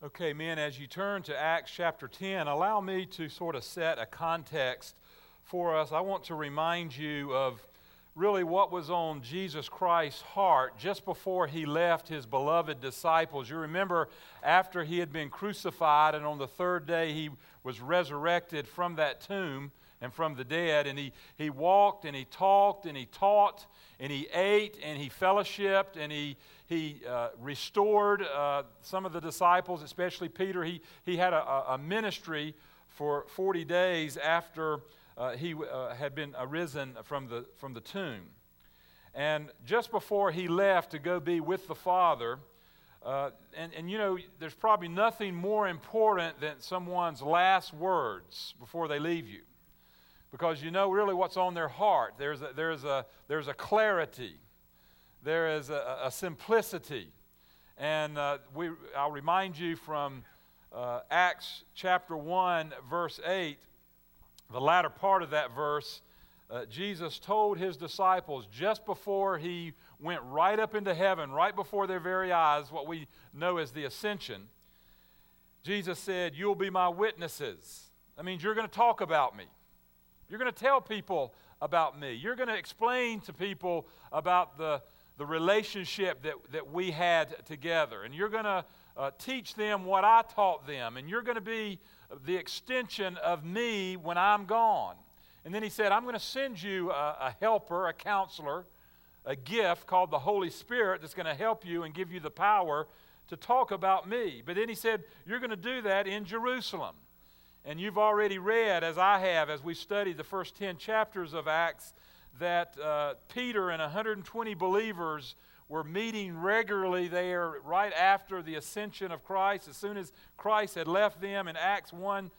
Okay, men, as you turn to Acts chapter 10, allow me to sort of set a context for us. I want to remind you of really what was on Jesus Christ's heart just before he left his beloved disciples. You remember after he had been crucified and on the third day he was resurrected from that tomb and from the dead, and he walked and he talked and he taught and he ate and he fellowshiped and he restored some of the disciples, especially Peter. He had a ministry for 40 days after he had been arisen from the tomb. And just before he left to go be with the Father, and you know, there's probably nothing more important than someone's last words before they leave you, because you know really what's on their heart. There's a clarity. There is a simplicity. And I'll remind you from Acts chapter 1, verse 8, the latter part of that verse, Jesus told his disciples just before he went right up into heaven, right before their very eyes, what we know as the ascension, Jesus said, "You'll be my witnesses." That means you're going to talk about me. You're going to tell people about me. You're going to explain to people about the relationship that we had together. And you're going to teach them what I taught them. And you're going to be the extension of me when I'm gone. And then he said, I'm going to send you a helper, a counselor, a gift called the Holy Spirit that's going to help you and give you the power to talk about me. But then he said, you're going to do that in Jerusalem. And you've already read, as I have, as we studied the first 10 chapters of Acts, that Peter and 120 believers were meeting regularly there right after the ascension of Christ, as soon as Christ had left them in Acts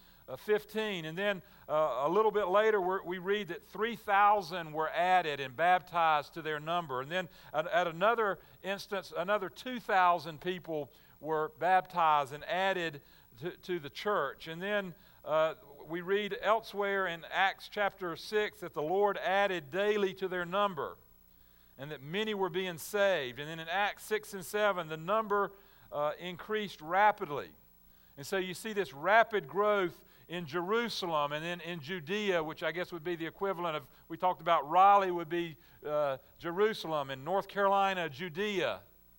1:15. And then a little bit later we read that 3,000 were added and baptized to their number. And then at another instance, another 2,000 people were baptized and added to the church. And then we read elsewhere in Acts chapter 6 that the Lord added daily to their number and that many were being saved. And then in Acts 6 and 7, the number increased rapidly. And so you see this rapid growth in Jerusalem and then in Judea, which I guess would be the equivalent of, we talked about Raleigh would be Jerusalem, and North Carolina, Judea.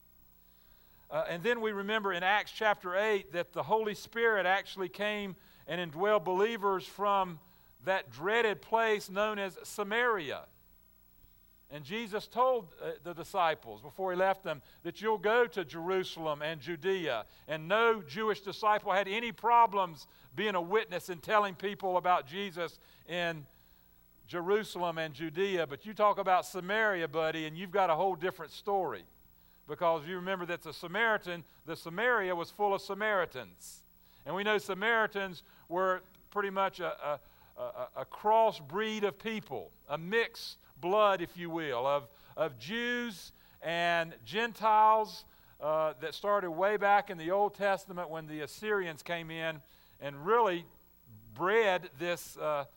And then we remember in Acts chapter 8 that the Holy Spirit actually came and indwelled believers from that dreaded place known as Samaria. And Jesus told the disciples before he left them that you'll go to Jerusalem and Judea. And no Jewish disciple had any problems being a witness and telling people about Jesus in Jerusalem and Judea. But you talk about Samaria, buddy, and you've got a whole different story. Because you remember that the Samaria was full of Samaritans. And we know Samaritans were pretty much a cross breed of people, a mixed blood, if you will, of Jews and Gentiles that started way back in the Old Testament when the Assyrians came in and really bred this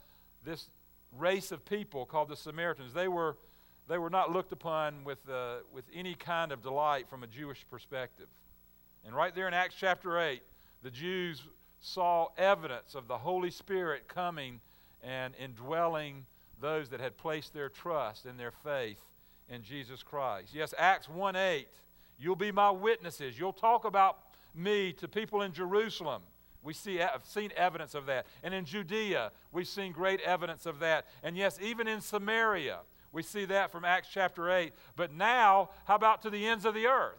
race of people called the Samaritans. They were not looked upon with any kind of delight from a Jewish perspective. And right there in Acts chapter 8, the Jews saw evidence of the Holy Spirit coming and indwelling those that had placed their trust and their faith in Jesus Christ. Yes, Acts 1:8, you'll be my witnesses. You'll talk about me to people in Jerusalem. We've seen evidence of that. And in Judea, we've seen great evidence of that. And yes, even in Samaria, we see that from Acts chapter 8. But now, how about to the ends of the earth?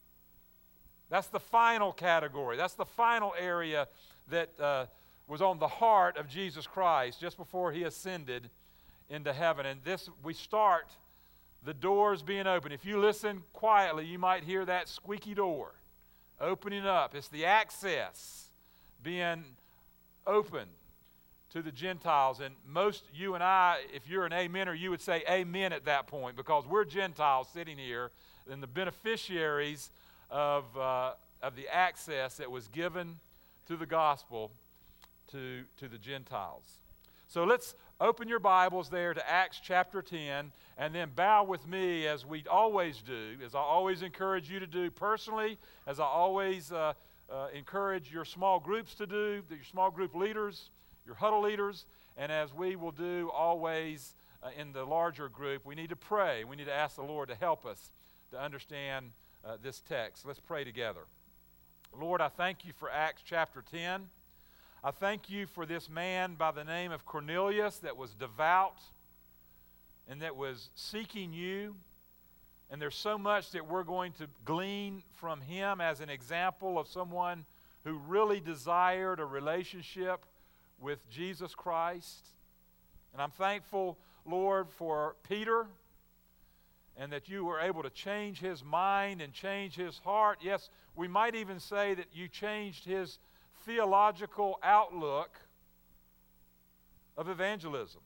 That's the final category. That's the final area that was on the heart of Jesus Christ just before he ascended into heaven. And this, we start the doors being open. If you listen quietly, you might hear that squeaky door opening up. It's the access being open to the Gentiles. And most, you and I, if you're an amener, you would say amen at that point, because we're Gentiles sitting here and the beneficiaries of the access that was given to the gospel to the Gentiles. So let's open your Bibles there to Acts chapter 10, and then bow with me as we always do, as I always encourage you to do personally, as I always encourage your small groups to do, your small group leaders, your huddle leaders, and as we will do always in the larger group, we need to pray. We need to ask the Lord to help us to understand this text. Let's pray together. Lord, I thank you for Acts chapter 10. I thank you for this man by the name of Cornelius that was devout and that was seeking you. And there's so much that we're going to glean from him as an example of someone who really desired a relationship with Jesus Christ. And I'm thankful, Lord, for Peter, and that you were able to change his mind and change his heart. Yes, we might even say that you changed his theological outlook of evangelism.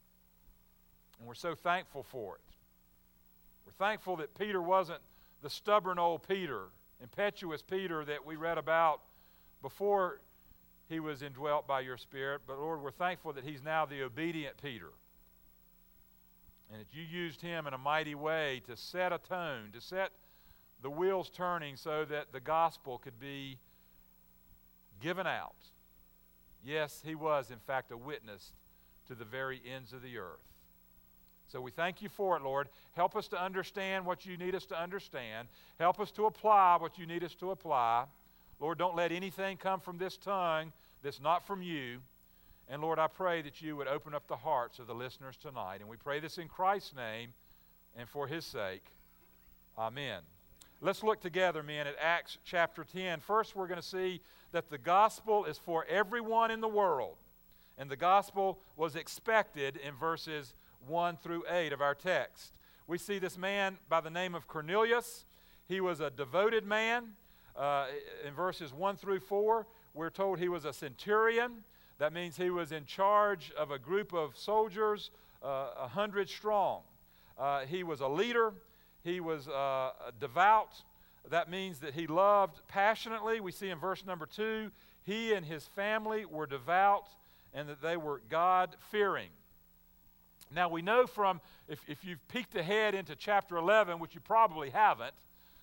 And we're so thankful for it. We're thankful that Peter wasn't the stubborn old Peter, impetuous Peter that we read about before he was indwelt by your Spirit. But Lord, we're thankful that he's now the obedient Peter. And that you used him in a mighty way to set a tone, to set the wheels turning so that the gospel could be given out. Yes, he was, in fact, a witness to the very ends of the earth. So we thank you for it, Lord. Help us to understand what you need us to understand. Help us to apply what you need us to apply. Lord, don't let anything come from this tongue that's not from you. And Lord, I pray that you would open up the hearts of the listeners tonight. And we pray this in Christ's name and for his sake. Amen. Let's look together, men, at Acts chapter 10. First, we're going to see that the gospel is for everyone in the world. And the gospel was expected in verses 1 through 8 of our text. We see this man by the name of Cornelius. He was a devoted man. In verses 1 through 4, we're told he was a centurion. That means he was in charge of a group of soldiers, 100 strong. He was a leader. He was devout. That means that he loved passionately. We see in verse number 2, he and his family were devout and that they were God-fearing. Now we know from, if you've peeked ahead into chapter 11, which you probably haven't,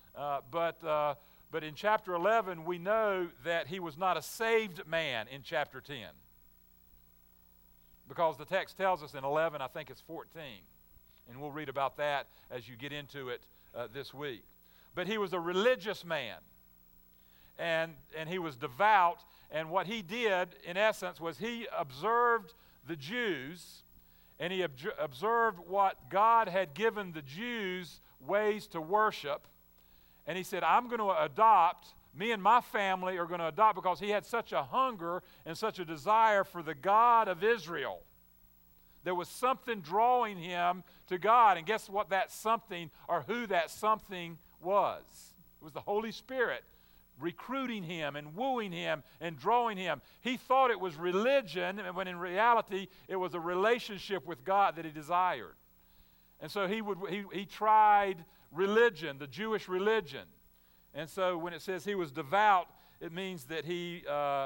but in chapter 11 we know that he was not a saved man in chapter 10. Because the text tells us in 11, I think it's 14. And we'll read about that as you get into it this week. But he was a religious man. And he was devout. And what he did, in essence, was he observed the Jews. And he observed what God had given the Jews ways to worship. And he said, I'm going to adopt, me and my family are going to adopt, because he had such a hunger and such a desire for the God of Israel. There was something drawing him to God. And guess what that something, or who that something was? It was the Holy Spirit recruiting him and wooing him and drawing him. He thought it was religion, when in reality it was a relationship with God that he desired. And so he tried religion, the Jewish religion. And so when it says he was devout, it means that he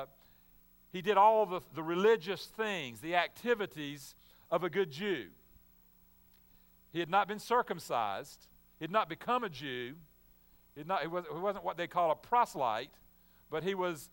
did all the religious things, the activities of a good Jew. He had not been circumcised. He had not become a Jew. He wasn't what they call a proselyte, but he was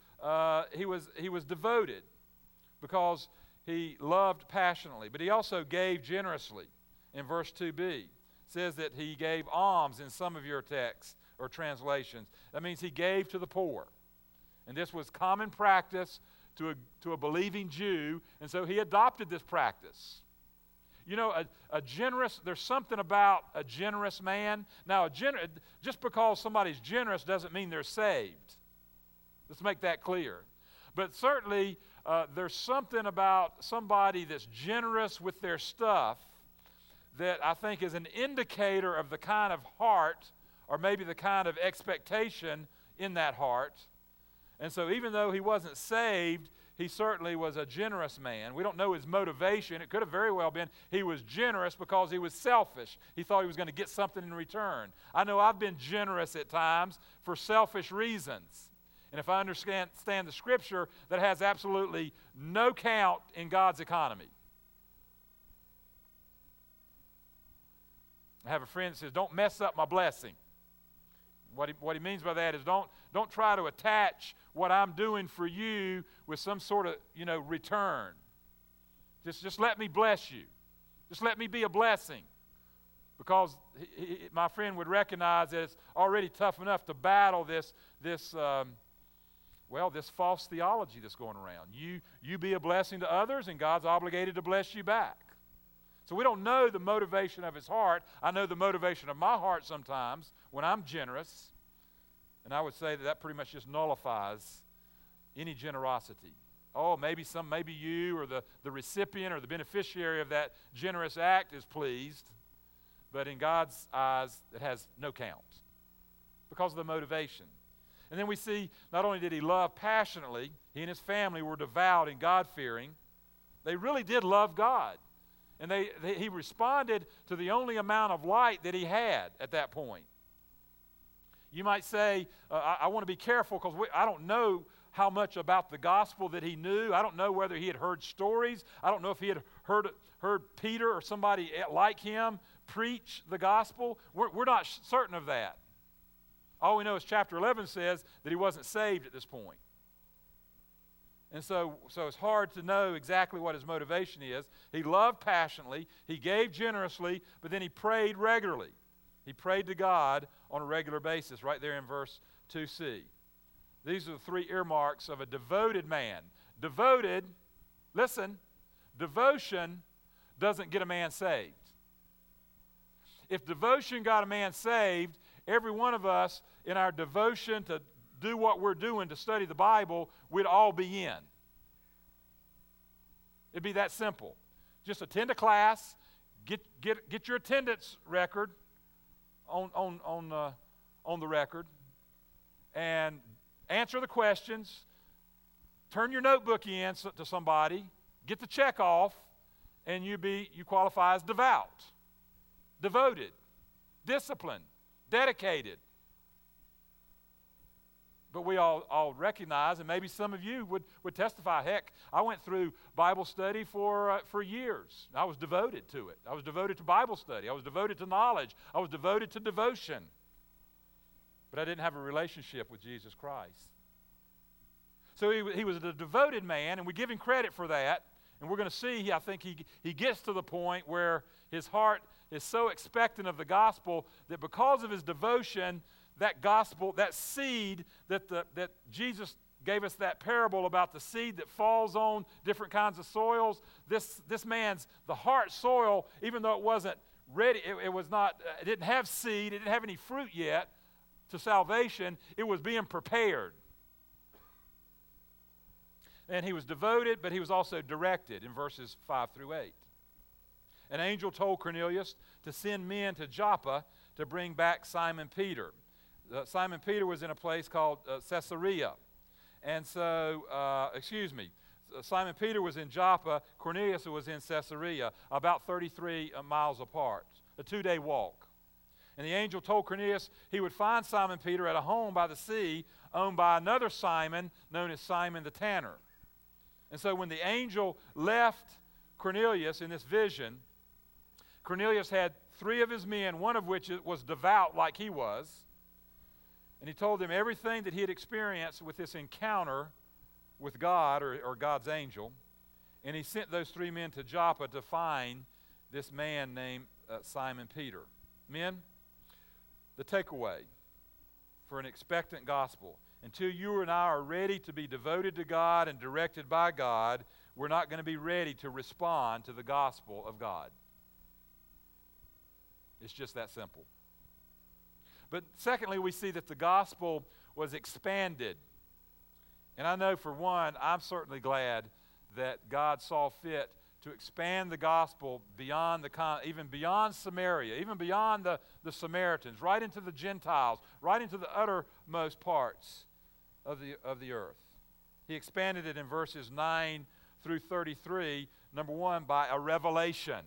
devoted because he loved passionately. But he also gave generously. In verse 2b, it says that he gave alms in some of your texts or translations. That means he gave to the poor. And this was common practice to a believing Jew, and so he adopted this practice. You know, there's something about a generous man. Now, just because somebody's generous doesn't mean they're saved. Let's make that clear. But certainly, there's something about somebody that's generous with their stuff that I think is an indicator of the kind of heart, or maybe the kind of expectation in that heart. And so even though he wasn't saved, he certainly was a generous man. We don't know his motivation. It could have very well been he was generous because he was selfish. He thought he was going to get something in return. I know I've been generous at times for selfish reasons. And if I understand the Scripture, that has absolutely no count in God's economy. I have a friend that says, don't mess up my blessing. What he means by that is don't try to attach what I'm doing for you with some sort of, return. Just let me bless you. Just let me be a blessing. Because my friend would recognize that it's already tough enough to battle this false theology that's going around. You be a blessing to others, and God's obligated to bless you back. So we don't know the motivation of his heart. I know the motivation of my heart sometimes when I'm generous, and I would say that pretty much just nullifies any generosity. Oh, maybe you or the recipient or the beneficiary of that generous act is pleased, but in God's eyes, it has no count because of the motivation. And then we see not only did he love passionately, he and his family were devout and God-fearing. They really did love God. And he responded to the only amount of light that he had at that point. You might say, I want to be careful because I don't know how much about the gospel that he knew. I don't know whether he had heard stories. I don't know if he had heard Peter or somebody like him preach the gospel. We're not certain of that. All we know is chapter 11 says that he wasn't saved at this point. And so it's hard to know exactly what his motivation is. He loved passionately, he gave generously, but then he prayed regularly. He prayed to God on a regular basis, right there in verse 2c. These are the three earmarks of a devoted man. Devoted, listen, devotion doesn't get a man saved. If devotion got a man saved, every one of us in our devotion to do what we're doing to study the Bible, we'd all be in. It'd be that simple. Just attend a class, get your attendance record on the record, and answer the questions. Turn your notebook in to somebody, get the check off, and you qualify as devout, devoted, disciplined, dedicated. But we all recognize, and maybe some of you would testify, heck, I went through Bible study for years. I was devoted to it. I was devoted to Bible study. I was devoted to knowledge. I was devoted to devotion. But I didn't have a relationship with Jesus Christ. So he was a devoted man, and we give him credit for that. And we're going to see, I think he gets to the point where his heart is so expectant of the gospel that because of his devotion, that gospel, that seed that Jesus gave us that parable about the seed that falls on different kinds of soils. This man's, the heart soil, even though it wasn't ready, it didn't have seed, it didn't have any fruit yet to salvation, it was being prepared. And he was devoted, but he was also directed in verses 5 through 8. An angel told Cornelius to send men to Joppa to bring back Simon Peter. Simon Peter was in a place called Caesarea. And so, Simon Peter was in Joppa. Cornelius was in Caesarea, about 33 miles apart, a 2-day walk. And the angel told Cornelius he would find Simon Peter at a home by the sea owned by another Simon known as Simon the Tanner. And so when the angel left Cornelius in this vision, Cornelius had 3 of his men, one of which was devout like he was. And he told them everything that he had experienced with this encounter with God or God's angel. And he sent those 3 men to Joppa to find this man named Simon Peter. Men, the takeaway for an expectant gospel: until you and I are ready to be devoted to God and directed by God, we're not going to be ready to respond to the gospel of God. It's just that simple. But secondly, we see that the gospel was expanded. And I know for one, I'm certainly glad that God saw fit to expand the gospel beyond even beyond Samaria, even beyond the Samaritans, right into the Gentiles, right into the uttermost parts of the earth. He expanded it in verses 9 through 33, number 1, by a revelation.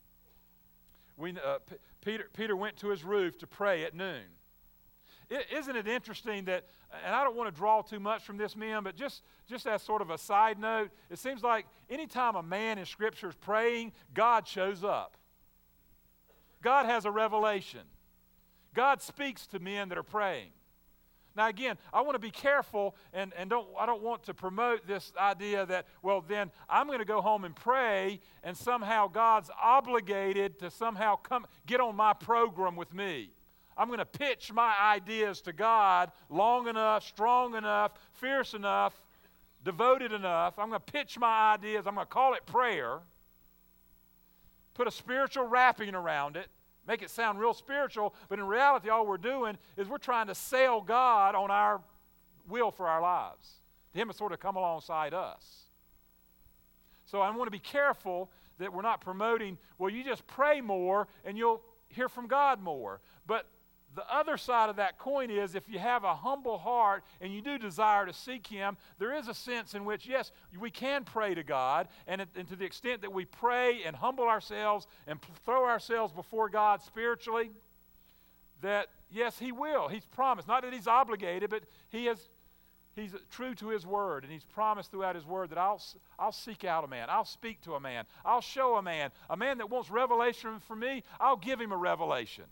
Peter went to his roof to pray at noon. Isn't it interesting that, and I don't want to draw too much from this, men, but just as sort of a side note, it seems like anytime a man in Scripture is praying, God shows up. God has a revelation. God speaks to men that are praying. Now again, I want to be careful and I don't want to promote this idea that, well, then I'm going to go home and pray and somehow God's obligated to somehow come get on my program with me. I'm going to pitch my ideas to God long enough, strong enough, fierce enough, devoted enough. I'm going to pitch my ideas. I'm going to call it prayer. Put a spiritual wrapping around it. Make it sound real spiritual, but in reality all we're doing is we're trying to sell God on our will for our lives. Him to sort of come alongside us. So I want to be careful that we're not promoting, well, you just pray more and you'll hear from God more. But the other side of that coin is if you have a humble heart and you do desire to seek Him, there is a sense in which, yes, we can pray to God, and to the extent that we pray and humble ourselves and throw ourselves before God spiritually, that, yes, He will. He's promised. Not that He's obligated, but He's true to His Word, and He's promised throughout His Word that I'll seek out a man. I'll speak to a man. I'll show a man that wants revelation from me, I'll give him a revelation.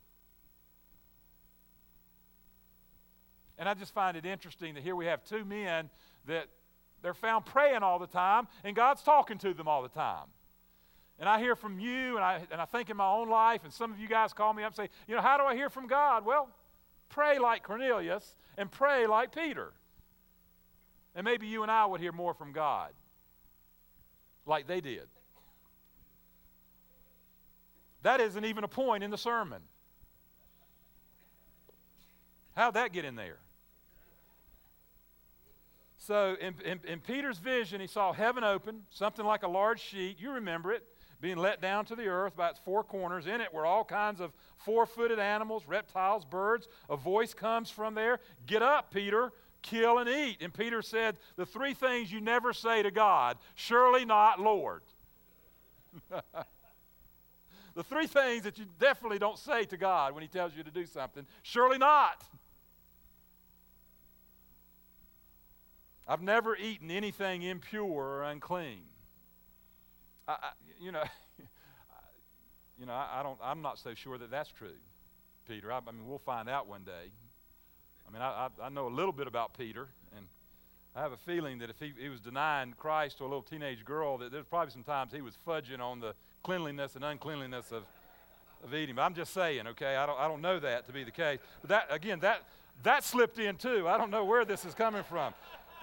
And I just find it interesting that here we have two men that they're found praying all the time, and God's talking to them all the time. And I hear from you, and I think in my own life, and some of you guys call me up and say, how do I hear from God? Well, pray like Cornelius and pray like Peter. And maybe you and I would hear more from God like they did. That isn't even a point in the sermon. How'd that get in there? So in Peter's vision, he saw heaven open, something like a large sheet. You remember it, being let down to the earth by its four corners. In it were all kinds of four-footed animals, reptiles, birds. A voice comes from there, "Get up, Peter, kill and eat." And Peter said, the three things you never say to God: surely not, Lord. The three things that you definitely don't say to God when He tells you to do something: surely not. I've never eaten anything impure or unclean. I'm not so sure that that's true, Peter. I mean, we'll find out one day. I mean, I know a little bit about Peter, and I have a feeling that if he was denying Christ to a little teenage girl, that there's probably some times he was fudging on the cleanliness and uncleanliness of eating. But I'm just saying, okay, I don't know that to be the case. But that slipped in too. I don't know where this is coming from.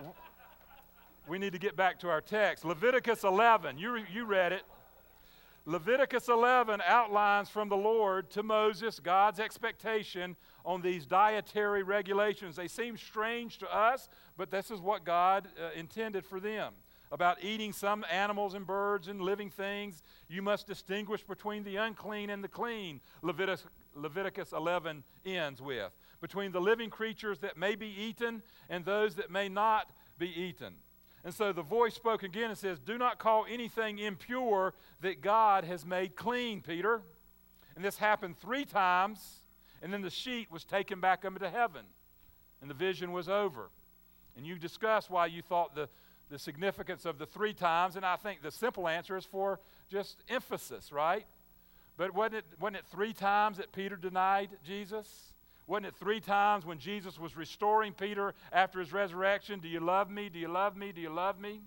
We need to get back to our text. Leviticus 11, you read it. Leviticus 11 outlines from the Lord to Moses God's expectation on these dietary regulations. They seem strange to us, but this is what God intended for them. About eating some animals and birds and living things, you must distinguish between the unclean and the clean, Leviticus 11 ends with. Between the living creatures that may be eaten and those that may not be eaten. And so the voice spoke again and says, "Do not call anything impure that God has made clean, Peter." And this happened 3 times, and then the sheet was taken back up into heaven, and the vision was over. And you discussed why you thought the significance of the 3 times, and I think the simple answer is for just emphasis, right? But wasn't it 3 times that Peter denied Jesus? Wasn't it 3 times when Jesus was restoring Peter after his resurrection? "Do you love me? Do you love me? Do you love me?"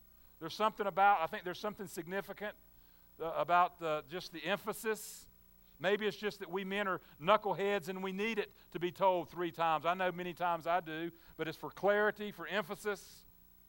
I think there's something significant about just the emphasis. Maybe it's just that we men are knuckleheads and we need it to be told 3 times. I know many times I do, but it's for clarity, for emphasis.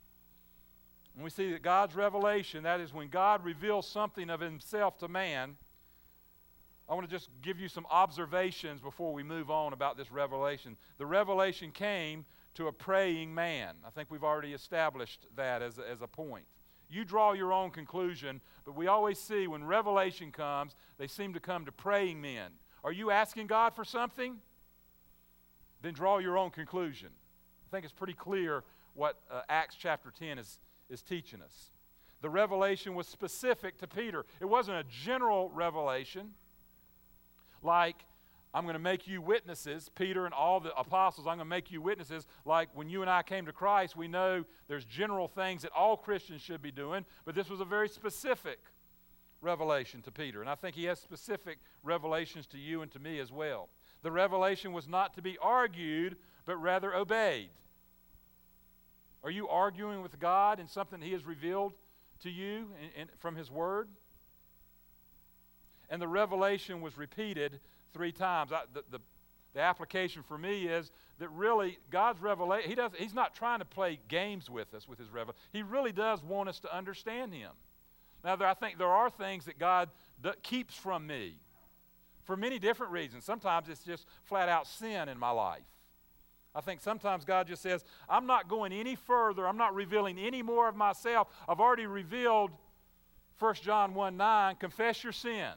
And we see that God's revelation, that is when God reveals something of Himself to man. I want to just give you some observations before we move on about this revelation. The revelation came to a praying man. I think we've already established that as a point. You draw your own conclusion, but we always see when revelation comes, they seem to come to praying men. Are you asking God for something? Then draw your own conclusion. I think it's pretty clear what Acts chapter 10 is teaching us. The revelation was specific to Peter. It wasn't a general revelation. Like, I'm going to make you witnesses, Peter and all the apostles, I'm going to make you witnesses. Like when you and I came to Christ, we know there's general things that all Christians should be doing, but this was a very specific revelation to Peter. And I think he has specific revelations to you and to me as well. The revelation was not to be argued, but rather obeyed. Are you arguing with God in something He has revealed to you from His Word? And the revelation was repeated 3 times. The application for me is that really God's revelation, He's not trying to play games with us with His revelation. He really does want us to understand Him. Now, I think there are things that God keeps from me for many different reasons. Sometimes it's just flat out sin in my life. I think sometimes God just says, I'm not going any further. I'm not revealing any more of myself. I've already revealed 1 John 1:9, confess your sin.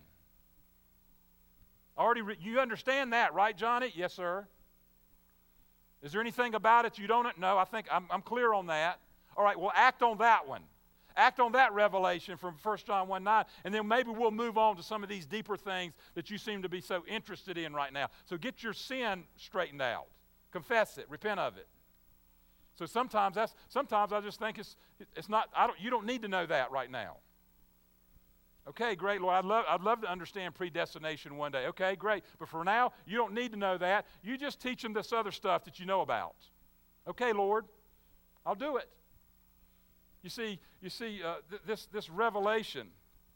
You understand that, right, Johnny? Yes, sir. Is there anything about it you don't know? I think I'm clear on that. All right, well, act on that one. Act on that revelation from 1 John 1:9, and then maybe we'll move on to some of these deeper things that you seem to be so interested in right now. So get your sin straightened out. Confess it. Repent of it. So sometimes I just think it's not. You don't need to know that right now. Okay, great, Lord. I'd love to understand predestination one day. Okay, great. But for now, you don't need to know that. You just teach them this other stuff that you know about. Okay, Lord, I'll do it. You see, this revelation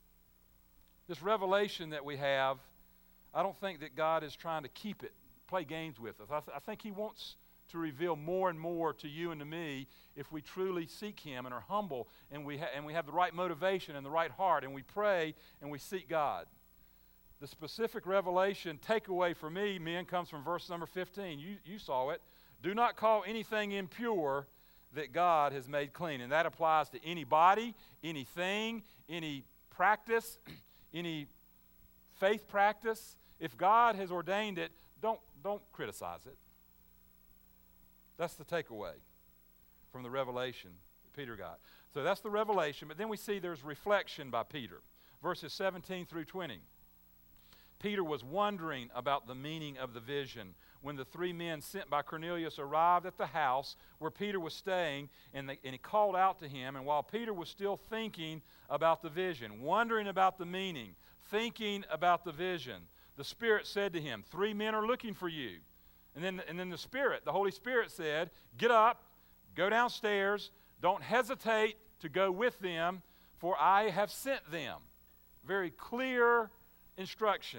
that we have, I don't think that God is trying to keep it, play games with us. I think He wants to reveal more and more to you and to me if we truly seek Him and are humble and we have the right motivation and the right heart and we pray and we seek God. The specific revelation takeaway for me, men, comes from verse number 15. You saw it. Do not call anything impure that God has made clean. And that applies to anybody, anything, any practice, any faith practice. If God has ordained it, don't criticize it. That's the takeaway from the revelation that Peter got. So that's the revelation, but then we see there's reflection by Peter. Verses 17 through 20. Peter was wondering about the meaning of the vision when the 3 men sent by Cornelius arrived at the house where Peter was staying, and he called out to him. And while Peter was still thinking about the vision, wondering about the meaning, thinking about the vision, the Spirit said to him, 3 men are looking for you. And then the Holy Spirit said, get up, go downstairs, don't hesitate to go with them, for I have sent them. Very clear instruction.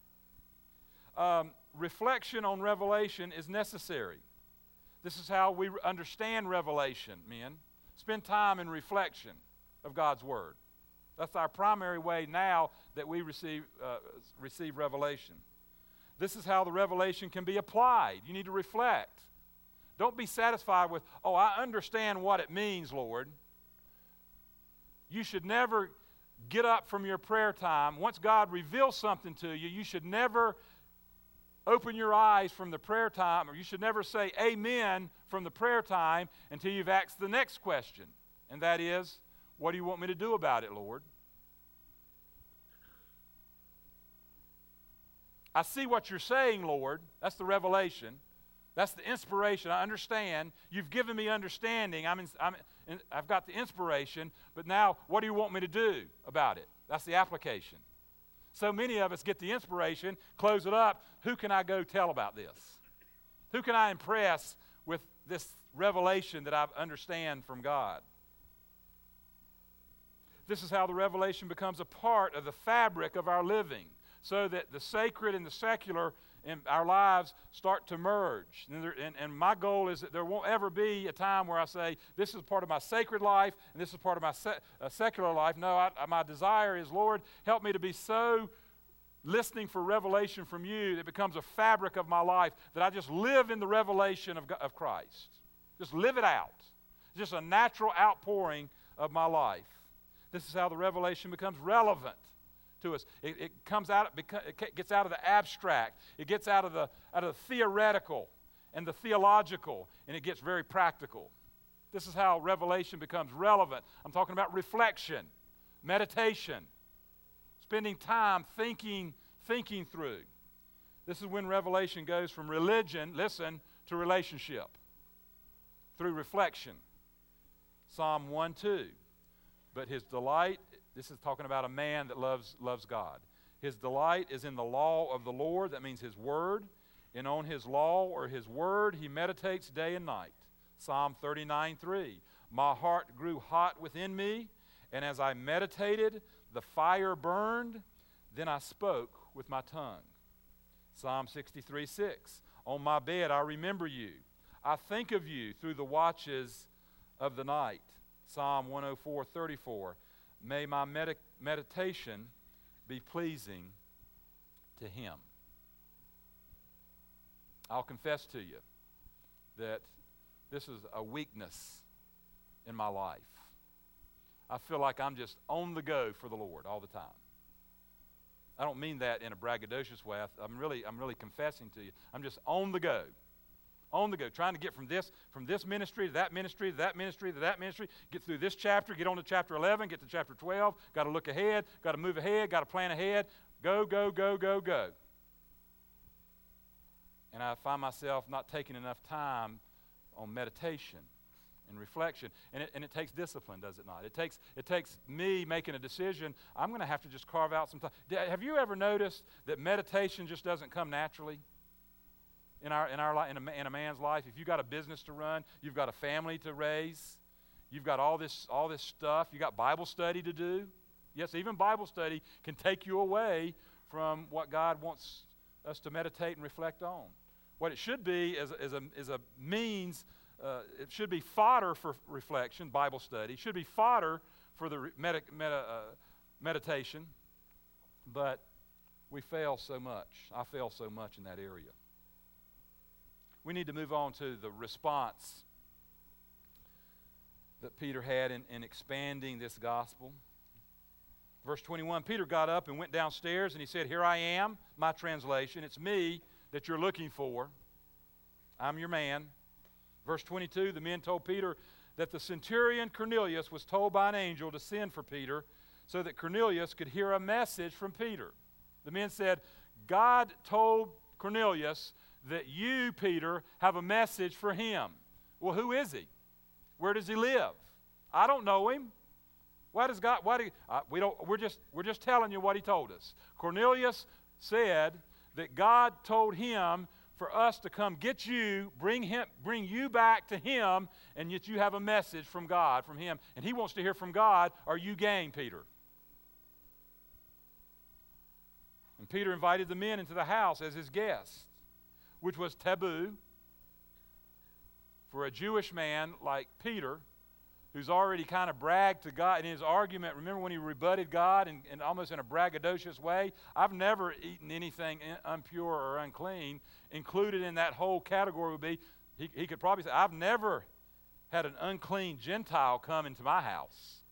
Reflection on revelation is necessary. This is how we understand revelation, men. Spend time in reflection of God's Word. That's our primary way now that we receive revelation. This is how the revelation can be applied. You need to reflect. Don't be satisfied with, I understand what it means, Lord. You should never get up from your prayer time. Once God reveals something to you, you should never open your eyes from the prayer time, or you should never say amen from the prayer time until you've asked the next question. And that is, what do you want me to do about it, Lord? I see what you're saying, Lord. That's the revelation. That's the inspiration. I understand. You've given me understanding. I've got the inspiration, but now what do you want me to do about it? That's the application. So many of us get the inspiration, close it up. Who can I go tell about this? Who can I impress with this revelation that I understand from God? This is how the revelation becomes a part of the fabric of our living, so that the sacred and the secular in our lives start to merge. And my goal is that there won't ever be a time where I say, this is part of my sacred life and this is part of my secular life. No, my desire is, Lord, help me to be so listening for revelation from you that it becomes a fabric of my life, that I just live in the revelation of Christ. Just live it out. It's just a natural outpouring of my life. This is how the revelation becomes relevant to us. It comes out. It gets out of the abstract. It gets out of the theoretical and the theological, and it gets very practical. This is how revelation becomes relevant. I'm talking about reflection, meditation, spending time thinking through. This is when revelation goes from religion, to relationship through reflection. Psalm 1:2. But his delight, this is talking about a man that loves God. His delight is in the law of the Lord. That means His Word. and on his law or his word he meditates day and night. Psalm 39:3. My heart grew hot within me, and as I meditated, the fire burned. Then I spoke with my tongue. Psalm 63:6. On my bed I remember you. I think of you through the watches of the night. Psalm 104:34. May my meditation be pleasing to him. I'll confess to you that this is a weakness in my life. I feel like I'm just on the go for the Lord all the time. I don't mean that in a braggadocious way. I'm really confessing to you. I'm just on the go. On the go, trying to get from this ministry to that ministry to that ministry to that ministry, get through this chapter, get on to chapter 11, get to chapter 12, got to look ahead, got to move ahead, got to plan ahead, go, go, go, go, go. And I find myself not taking enough time on meditation and reflection. And it takes discipline, does it not? It takes me making a decision. I'm going to have to just carve out some time. Have you ever noticed that meditation just doesn't come naturally? In a man's life, if you've got a business to run, you've got a family to raise, you've got all this stuff, you've got Bible study to do. Yes, even Bible study can take you away from what God wants us to meditate and reflect on. What it should be is a means. It should be fodder for reflection. Bible study should be fodder for the meditation, but we fail so much. I fail so much in that area. We need to move on to the response that Peter had in expanding this gospel. Verse 21, Peter got up and went downstairs and he said, "Here I am," my translation. It's me that you're looking for. I'm your man. Verse 22, the men told Peter that the centurion Cornelius was told by an angel to send for Peter so that Cornelius could hear a message from Peter. The men said, God told Cornelius that you, Peter, have a message for him. Well, who is he? Where does he live? I don't know him. We're just telling you what he told us. Cornelius said that God told him for us to come get you, bring you back to him, and yet you have a message from God, from him. And he wants to hear from God. Are you game, Peter? And Peter invited the men into the house as his guests, which was taboo for a Jewish man like Peter, who's already kind of bragged to God in his argument. Remember when he rebutted God and almost in a braggadocious way? I've never eaten anything impure or unclean. Included in that whole category would be, he could probably say, I've never had an unclean Gentile come into my house.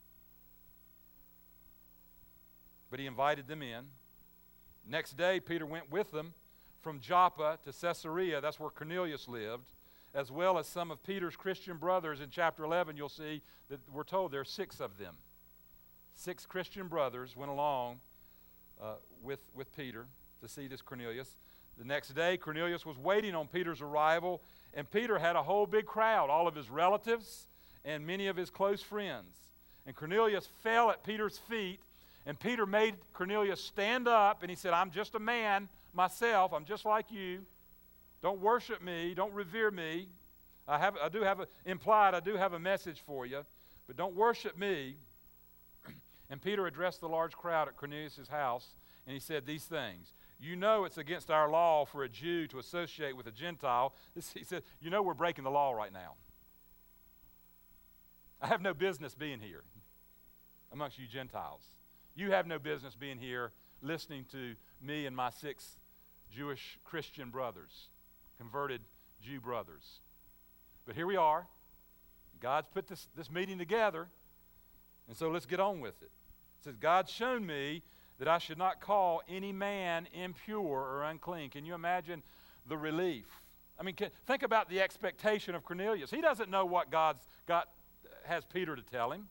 But he invited them in. Next day, Peter went with them from Joppa to Caesarea. That's where Cornelius lived, as well as some of Peter's Christian brothers. In chapter 11, you'll see that we're told there are 6 of them. 6 Christian brothers went along with Peter to see this Cornelius. The next day, Cornelius was waiting on Peter's arrival, and Peter had a whole big crowd, all of his relatives and many of his close friends. And Cornelius fell at Peter's feet, and Peter made Cornelius stand up, and he said, I'm just a man myself. I'm just like you. Don't worship me. Don't revere me. I do have a message for you, but don't worship me. And Peter addressed the large crowd at Cornelius' house, and he said these things. You know it's against our law for a Jew to associate with a Gentile. He said, you know we're breaking the law right now. I have no business being here amongst you Gentiles. You have no business being here listening to me and my 6 Jewish Christian brothers, converted Jew brothers. But here we are. God's put this meeting together, and so let's get on with it. It says, God's shown me that I should not call any man impure or unclean. Can you imagine the relief? I mean, think about the expectation of Cornelius. He doesn't know what God has Peter to tell him.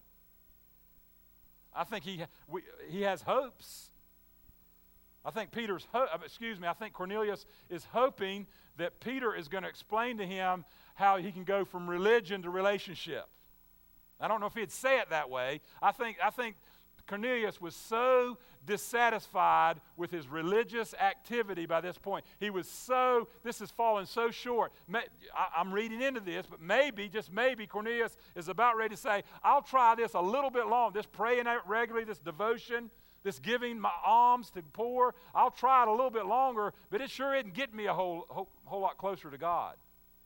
I think he has hopes. I think Cornelius is hoping that Peter is going to explain to him how he can go from religion to relationship. I don't know if he'd say it that way. I think Cornelius was so dissatisfied with his religious activity by this point. This has fallen so short. I'm reading into this, but maybe, just maybe, Cornelius is about ready to say, I'll try this a little bit longer, this praying out regularly, this devotion, this giving my alms to poor. I'll try it a little bit longer, but it sure isn't getting me a whole lot closer to God.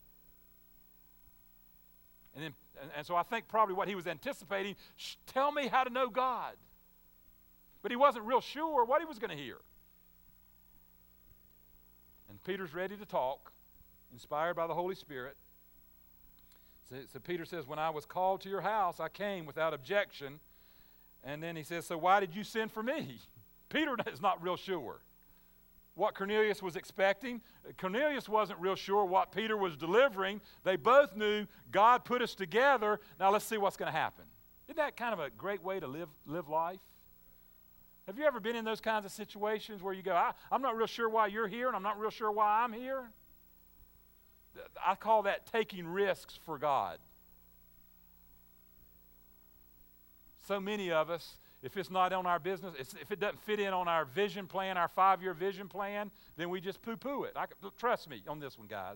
And so I think probably what he was anticipating, tell me how to know God. But he wasn't real sure what he was going to hear. And Peter's ready to talk, inspired by the Holy Spirit. So Peter says, when I was called to your house, I came without objection. And then he says, so why did you send for me? Peter is not real sure what Cornelius was expecting. Cornelius wasn't real sure what Peter was delivering. They both knew God put us together. Now let's see what's going to happen. Isn't that kind of a great way to live life? Have you ever been in those kinds of situations where you go, I'm not real sure why you're here, and I'm not real sure why I'm here? I call that taking risks for God. So many of us, if it's not on our business, if it doesn't fit in on our vision plan, our 5-year vision plan, then we just poo-poo it. Trust me on this one, guys.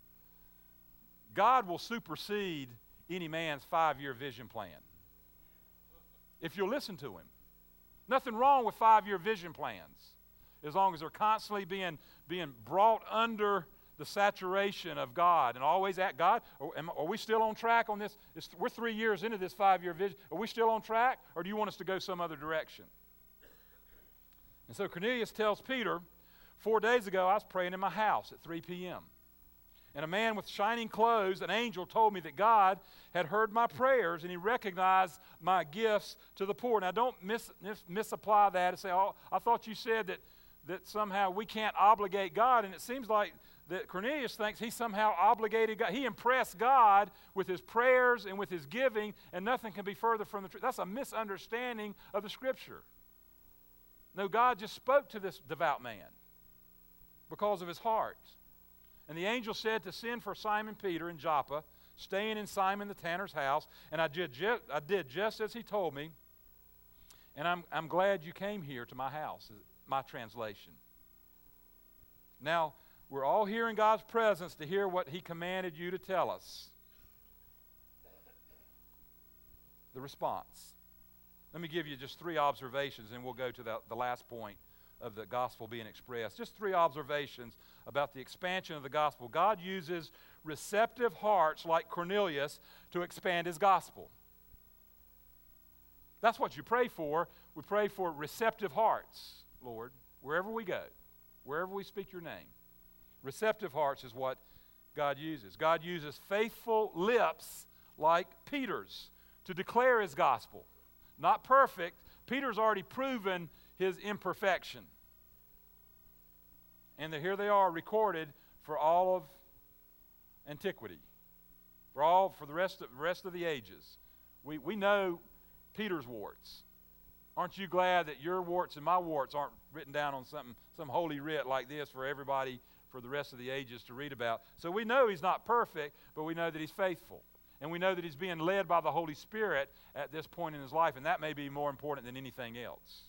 God will supersede any man's 5-year vision plan if you'll listen to him. Nothing wrong with 5-year vision plans as long as they're constantly being brought under the saturation of God and always at God. Are we still on track on this? We're 3 years into this 5-year vision. Are we still on track, or do you want us to go some other direction? And so Cornelius tells Peter, 4 days ago I was praying in my house at 3 p.m. And a man with shining clothes, an angel, told me that God had heard my prayers and he recognized my gifts to the poor. Now don't misapply that and say, oh, I thought you said that somehow we can't obligate God. And it seems like that Cornelius thinks he somehow obligated God. He impressed God with his prayers and with his giving, and nothing can be further from the truth. That's a misunderstanding of the Scripture. No, God just spoke to this devout man because of his heart. And the angel said to send for Simon Peter in Joppa, staying in Simon the tanner's house. And I did just as he told me. And I'm glad you came here to my house, my translation. Now, we're all here in God's presence to hear what he commanded you to tell us. The response. Let me give you just 3 observations, and we'll go to the last point of the gospel being expressed. Just 3 observations about the expansion of the gospel. God uses receptive hearts like Cornelius to expand his gospel. That's what you pray for. We pray for receptive hearts, Lord, wherever we go, wherever we speak your name. Receptive hearts is what God uses. God uses faithful lips like Peter's to declare his gospel. Not perfect. Peter's already proven his imperfection. And here they are recorded for all of antiquity, for the rest of the ages. We know Peter's warts. Aren't you glad that your warts and my warts aren't written down on some holy writ like this for everybody for the rest of the ages to read about? So we know he's not perfect, but we know that he's faithful. And we know that he's being led by the Holy Spirit at this point in his life, and that may be more important than anything else.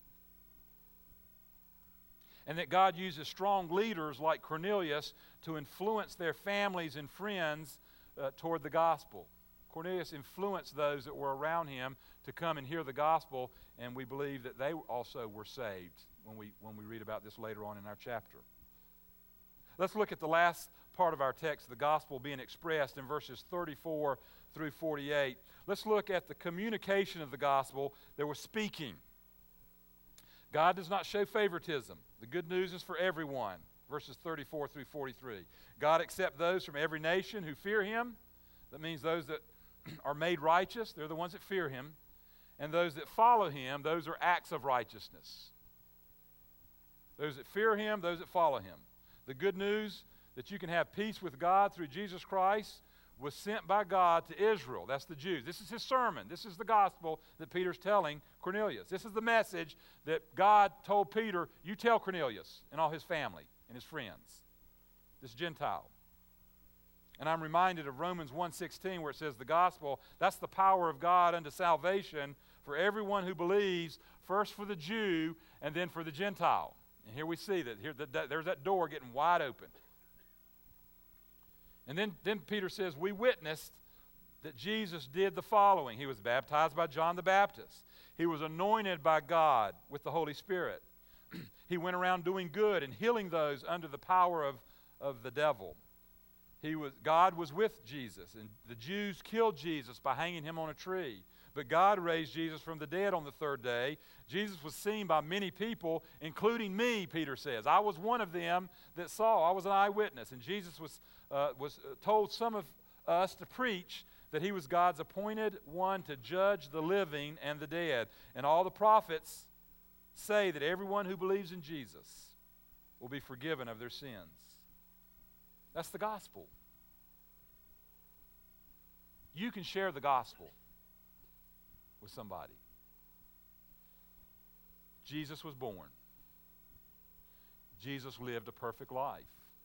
And that God uses strong leaders like Cornelius to influence their families and friends toward the gospel. Cornelius influenced those that were around him to come and hear the gospel, and we believe that they also were saved when we read about this later on in our chapter. Let's look at the last part of our text, the gospel being expressed in verses 34 through 48. Let's look at the communication of the gospel. There was speaking. God does not show favoritism. The good news is for everyone, verses 34 through 43. God accepts those from every nation who fear him. That means those that are made righteous, they're the ones that fear him. And those that follow him, those are acts of righteousness. Those that fear him, those that follow him. The good news that you can have peace with God through Jesus Christ was sent by God to Israel. That's the Jews. This is his sermon. This is the gospel that Peter's telling Cornelius. This is the message that God told Peter, you tell Cornelius and all his family and his friends, this Gentile. And I'm reminded of Romans 1:16 where it says the gospel, that's the power of God unto salvation for everyone who believes, first for the Jew and then for the Gentile. And here we see that there's that door getting wide open. And then Peter says, we witnessed that Jesus did the following. He was baptized by John the Baptist. He was anointed by God with the Holy Spirit. He went around doing good and healing those under the power of the devil. God was with Jesus, and the Jews killed Jesus by hanging him on a tree. But God raised Jesus from the dead on the third day. Jesus was seen by many people, including me, Peter says. I was one of them that saw. I was an eyewitness. And Jesus was told some of us to preach that he was God's appointed one to judge the living and the dead. And all the prophets say that everyone who believes in Jesus will be forgiven of their sins. That's the gospel. You can share the gospel with somebody. Jesus was born. Jesus lived a perfect life.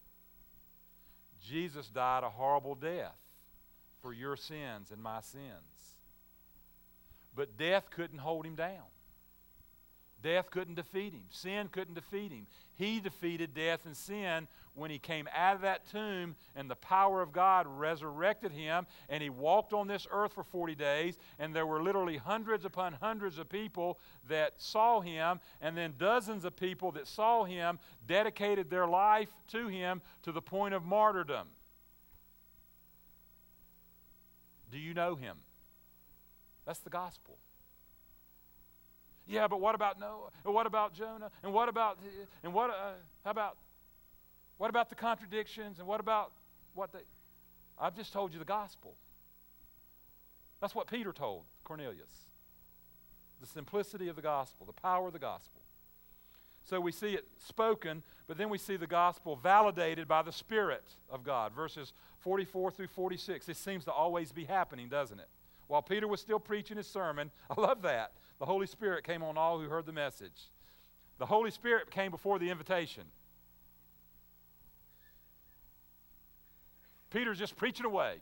Jesus died a horrible death for your sins and my sins. But death couldn't hold him down. Death couldn't defeat him. Sin couldn't defeat him. He defeated death and sin when he came out of that tomb and the power of God resurrected him, and he walked on this earth for 40 days, and there were literally hundreds upon hundreds of people that saw him, and then dozens of people that saw him dedicated their life to him to the point of martyrdom. Do you know him? That's the gospel. Yeah, but what about Noah? And what about Jonah? And what about what about the contradictions? And what about I've just told you the gospel. That's what Peter told Cornelius. The simplicity of the gospel, the power of the gospel. So we see it spoken, but then we see the gospel validated by the Spirit of God. Verses 44 through 46. This seems to always be happening, doesn't it? While Peter was still preaching his sermon, I love that. The Holy Spirit came on all who heard the message. The Holy Spirit came before the invitation. Peter's just preaching away.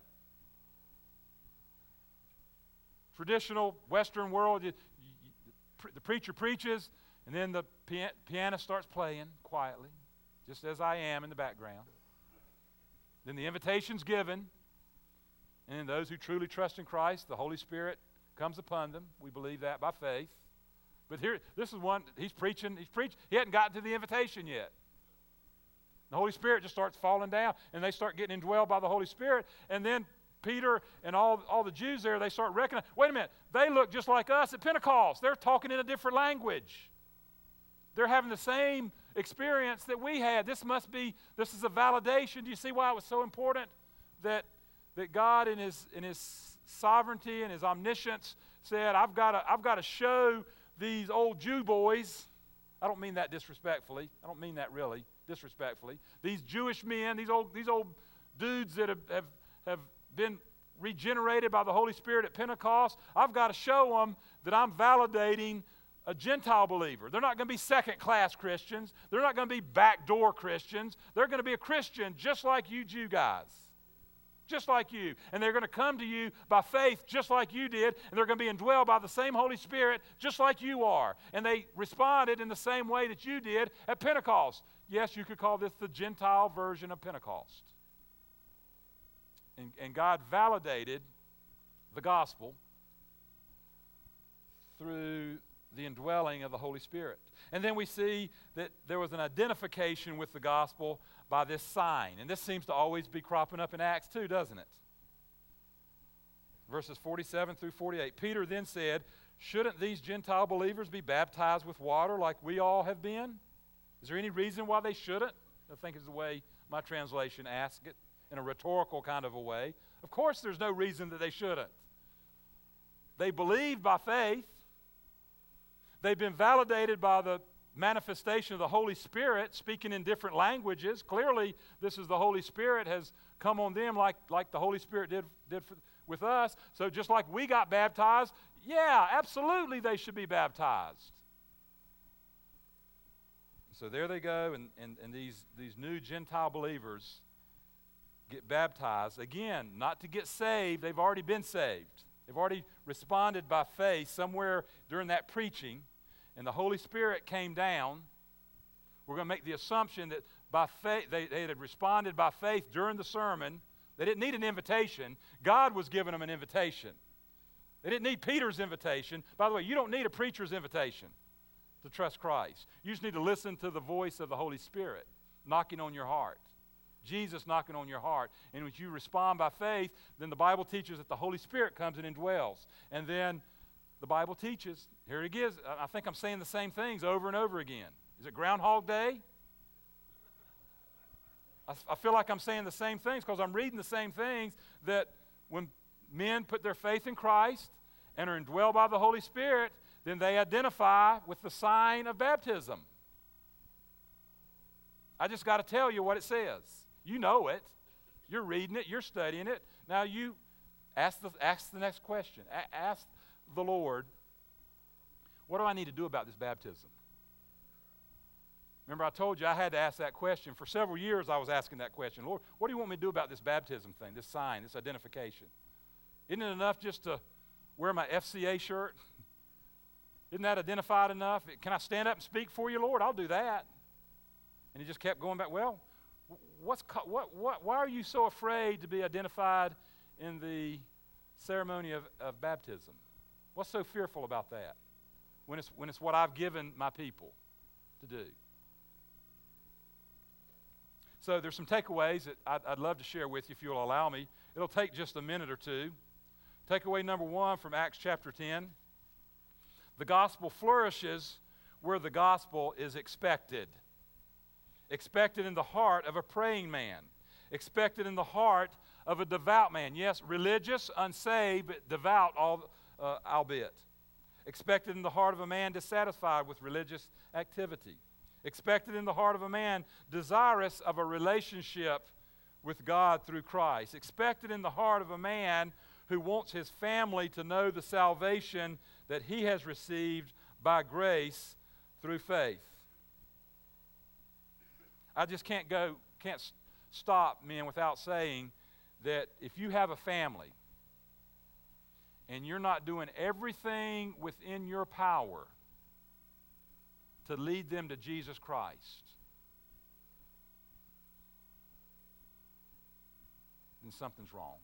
Traditional Western world, the preacher preaches, and then the pianist starts playing quietly, just as I am in the background. Then the invitation's given, and then those who truly trust in Christ, the Holy Spirit comes upon them. We believe that by faith. But here, this is one, he's preaching. He hadn't gotten to the invitation yet. The Holy Spirit just starts falling down, and they start getting indwelled by the Holy Spirit. And then Peter and all the Jews there, they start recognizing, wait a minute, they look just like us at Pentecost. They're talking in a different language. They're having the same experience that we had. This is a validation. Do you see why it was so important that God in his sovereignty and his omniscience said, I've got to show these old Jew boys, I don't mean that disrespectfully, I don't mean that really disrespectfully, these Jewish men, these old dudes that have been regenerated by the Holy Spirit at Pentecost, I've got to show them that I'm validating a Gentile believer. They're not going to be second-class Christians. They're not going to be backdoor Christians. They're going to be a Christian just like you Jew guys. Just like you. And they're going to come to you by faith just like you did, and they're going to be indwelled by the same Holy Spirit just like you are. And they responded in the same way that you did at Pentecost. Yes, you could call this the Gentile version of Pentecost. And God validated the gospel through the indwelling of the Holy Spirit. And then we see that there was an identification with the gospel by this sign. And this seems to always be cropping up in Acts too, doesn't it? Verses 47 through 48. Peter then said, shouldn't these Gentile believers be baptized with water like we all have been? Is there any reason why they shouldn't? I think is the way my translation asks it, in a rhetorical kind of a way. Of course there's no reason that they shouldn't. They believed by faith. They've been validated by the manifestation of the Holy Spirit, speaking in different languages. Clearly, this is the Holy Spirit has come on them like the Holy Spirit did with us. So just like we got baptized, yeah, absolutely they should be baptized. So there they go, and these new Gentile believers get baptized. Again, not to get saved. They've already been saved. They've already responded by faith somewhere during that preaching, and the Holy Spirit came down. We're going to make the assumption that by faith they had responded by faith during the sermon. They didn't need an invitation. God was giving them an invitation. They didn't need Peter's invitation. By the way, you don't need a preacher's invitation to trust Christ. You just need to listen to the voice of the Holy Spirit knocking on your heart. Jesus knocking on your heart. And when you respond by faith, then the Bible teaches that the Holy Spirit comes and indwells. And then the Bible teaches, here it is. I think I'm saying the same things over and over again. Is it Groundhog Day? I feel like I'm saying the same things because I'm reading the same things, that when men put their faith in Christ and are indwelled by the Holy Spirit, then they identify with the sign of baptism. I just got to tell you what it says. You know it. You're reading it. You're studying it. Now you ask the next question. Ask the Lord, what do I need to do about this baptism? Remember, I told you I had to ask that question. For several years, I was asking that question. Lord, what do you want me to do about this baptism thing, this sign, this identification? Isn't it enough just to wear my FCA shirt? Isn't that identified enough? Can I stand up and speak for you, Lord? I'll do that. And he just kept going back, well, why are you so afraid to be identified in the ceremony of baptism? What's so fearful about that when it's what I've given my people to do? So there's some takeaways that I'd love to share with you if you'll allow me. It'll take just a minute or two. Takeaway number 1 from Acts chapter 10. The gospel flourishes where the gospel is expected. Expected in the heart of a praying man. Expected in the heart of a devout man. Yes, religious, unsaved, but devout, albeit. Expected in the heart of a man dissatisfied with religious activity. Expected in the heart of a man desirous of a relationship with God through Christ. Expected in the heart of a man who wants his family to know the salvation that he has received by grace through faith. I just can't stop, men, without saying that if you have a family and you're not doing everything within your power to lead them to Jesus Christ, then something's wrong.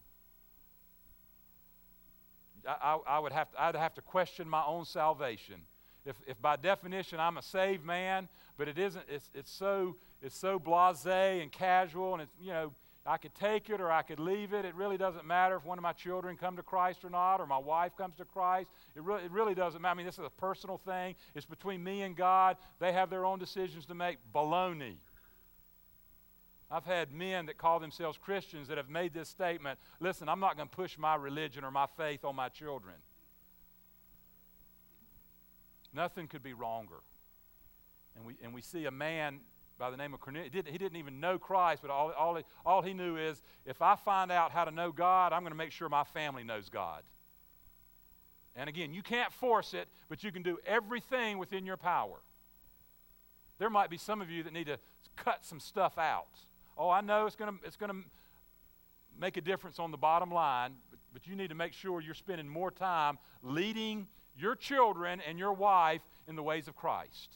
I'd have to question my own salvation. If by definition I'm a saved man, but it isn't, it's so blasé and casual, and I could take it or I could leave it. It really doesn't matter if one of my children come to Christ or not, or my wife comes to Christ. It really doesn't matter. I mean, this is a personal thing. It's between me and God. They have their own decisions to make. Baloney. I've had men that call themselves Christians that have made this statement, listen, I'm not going to push my religion or my faith on my children. Nothing could be wronger. And we see a man by the name of Cornelius. He didn't even know Christ, but all he knew is, if I find out how to know God, I'm going to make sure my family knows God. And again, you can't force it, but you can do everything within your power. There might be some of you that need to cut some stuff out. Oh, I know it's going to make a difference on the bottom line, but you need to make sure you're spending more time leading your children and your wife in the ways of Christ.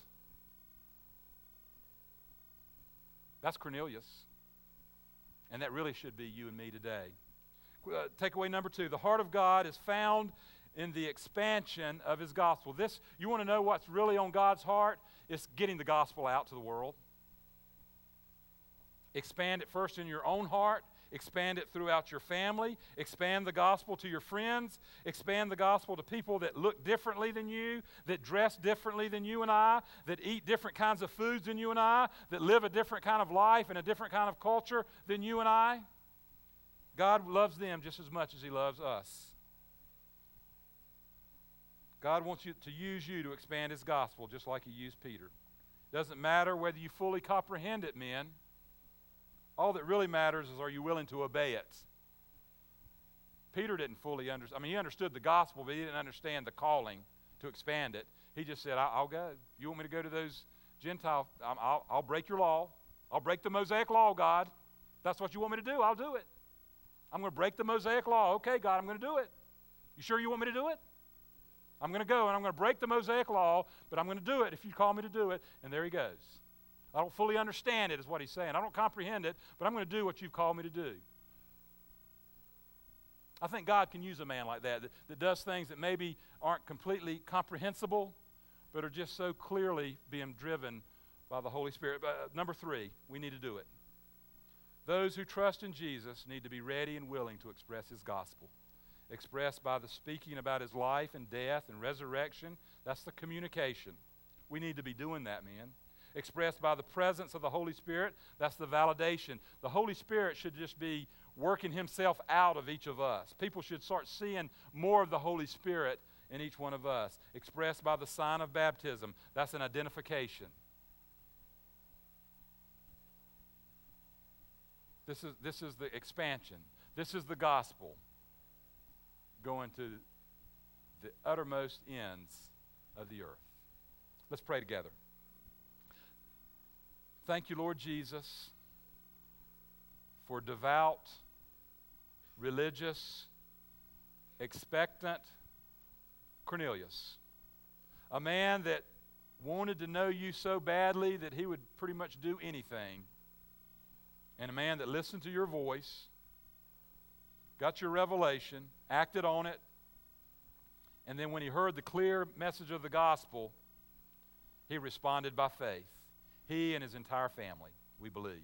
That's Cornelius. And that really should be you and me today. Takeaway number 2, the heart of God is found in the expansion of his gospel. You want to know what's really on God's heart? It's getting the gospel out to the world. Expand it first in your own heart. Expand it throughout your family. Expand the gospel to your friends. Expand the gospel to people that look differently than you, that dress differently than you and I, that eat different kinds of foods than you and I, that live a different kind of life and a different kind of culture than you and I. God loves them just as much as he loves us. God wants to use you to expand his gospel just like he used Peter. Doesn't matter whether you fully comprehend it, men. All that really matters is, are you willing to obey it? Peter didn't fully understand. I mean, he understood the gospel, but he didn't understand the calling to expand it. He just said, I'll go. You want me to go to those Gentiles? I'll break your law. I'll break the Mosaic law, God. That's what you want me to do, I'll do it. I'm going to break the Mosaic law. Okay, God, I'm going to do it. You sure you want me to do it? I'm going to go and I'm going to break the Mosaic law, but I'm going to do it if you call me to do it. And there he goes. I don't fully understand it, is what he's saying. I don't comprehend it, but I'm going to do what you've called me to do. I think God can use a man like that does things that maybe aren't completely comprehensible, but are just so clearly being driven by the Holy Spirit. Number 3, we need to do it. Those who trust in Jesus need to be ready and willing to express his gospel. Expressed by the speaking about his life and death and resurrection. That's the communication. We need to be doing that, man. Expressed by the presence of the Holy Spirit. That's the validation. The Holy Spirit should just be working himself out of each of us. People should start seeing more of the Holy Spirit in each one of us. Expressed by the sign of baptism. That's an identification. This is the expansion. This is the gospel going to the uttermost ends of the earth. Let's pray together. Thank you, Lord Jesus, for devout, religious, expectant Cornelius, a man that wanted to know you so badly that he would pretty much do anything, and a man that listened to your voice, got your revelation, acted on it, and then when he heard the clear message of the gospel, he responded by faith. He and his entire family, we believe.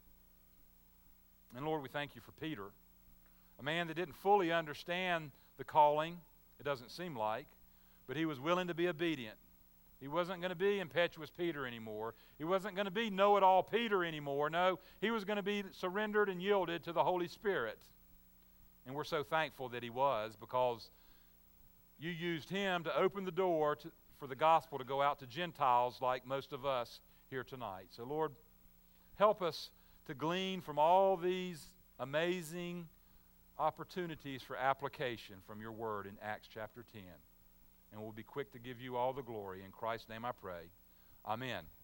And Lord, we thank you for Peter, a man that didn't fully understand the calling, it doesn't seem like, but he was willing to be obedient. He wasn't going to be impetuous Peter anymore. He wasn't going to be know-it-all Peter anymore. No, he was going to be surrendered and yielded to the Holy Spirit. And we're so thankful that he was, because you used him to open the door for the gospel to go out to Gentiles like most of us here tonight. So Lord, help us to glean from all these amazing opportunities for application from your word in Acts chapter 10. And we'll be quick to give you all the glory. In Christ's name I pray. Amen.